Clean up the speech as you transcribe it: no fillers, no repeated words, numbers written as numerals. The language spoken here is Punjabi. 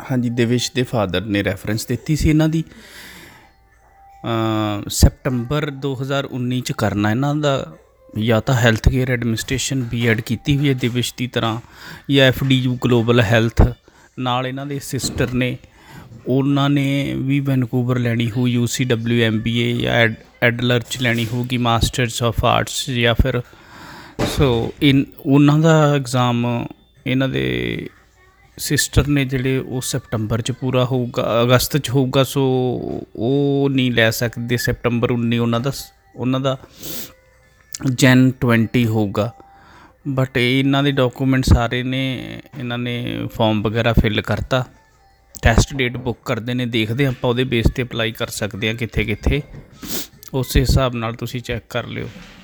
ਹਾਂਜੀ, ਦੇਵੇਸ਼ ਦੇ ਫਾਦਰ ਨੇ ਰੈਫਰੈਂਸ ਦਿੱਤੀ ਸੀ ਇਹਨਾਂ ਦੀ। ਸੈਪਟੰਬਰ 2019 'ਚ ਕਰਨਾ ਇਹਨਾਂ ਦਾ, ਜਾਂ ਤਾਂ ਹੈਲਥ ਕੇਅਰ ਐਡਮਿਨਿਸਟ੍ਰੇਸ਼ਨ BEd ਕੀਤੀ ਹੋਈ ਹੈ ਦੇਵੇਸ਼ ਦੀ ਤਰ੍ਹਾਂ, ਜਾਂ FDU ਗਲੋਬਲ ਹੈਲਥ। ਨਾਲ ਇਹਨਾਂ ਦੇ ਸਿਸਟਰ ਨੇ, ਉਹਨਾਂ ਨੇ ਵੀ ਵੈਨਕੂਵਰ ਲੈਣੀ ਹੋਊ UCW MBA ਜਾਂ ਐਡਲਰ 'ਚ ਲੈਣੀ ਹੋਊਗੀ ਮਾਸਟਰਸ ਆਫ ਆਰਟਸ ਜਾਂ ਫਿਰ। ਸੋ ਉਹਨਾਂ ਦਾ ਐਗਜ਼ਾਮ ਇਹਨਾਂ ਦੇ ਸਿਸਟਰ ਨੇ ਜਿਹੜੇ ਉਹ ਸੈਪਟੰਬਰ 'ਚ ਪੂਰਾ ਹੋਊਗਾ, ਅਗਸਤ 'ਚ ਹੋਊਗਾ। ਸੋ ਉਹ ਨਹੀਂ ਲੈ ਸਕਦੇ ਸੈਪਟੰਬਰ 19 ਉਹਨਾਂ ਦਾ Jan 20 ਹੋਊਗਾ। ਬਟ ਇਹਨਾਂ ਦੇ ਡਾਕੂਮੈਂਟ ਸਾਰੇ ਨੇ, ਇਹਨਾਂ ਨੇ ਫੋਰਮ ਵਗੈਰਾ ਫਿਲ ਕਰਤਾ, ਟੈਸਟ ਡੇਟ ਬੁੱਕ ਕਰਦੇ ਨੇ। ਦੇਖਦੇ ਆਪਾਂ ਉਹਦੇ ਬੇਸ 'ਤੇ ਅਪਲਾਈ ਕਰ ਸਕਦੇ ਹਾਂ ਕਿੱਥੇ ਕਿੱਥੇ, ਉਸੇ ਹਿਸਾਬ ਨਾਲ ਤੁਸੀਂ ਚੈੱਕ ਕਰ ਲਿਓ।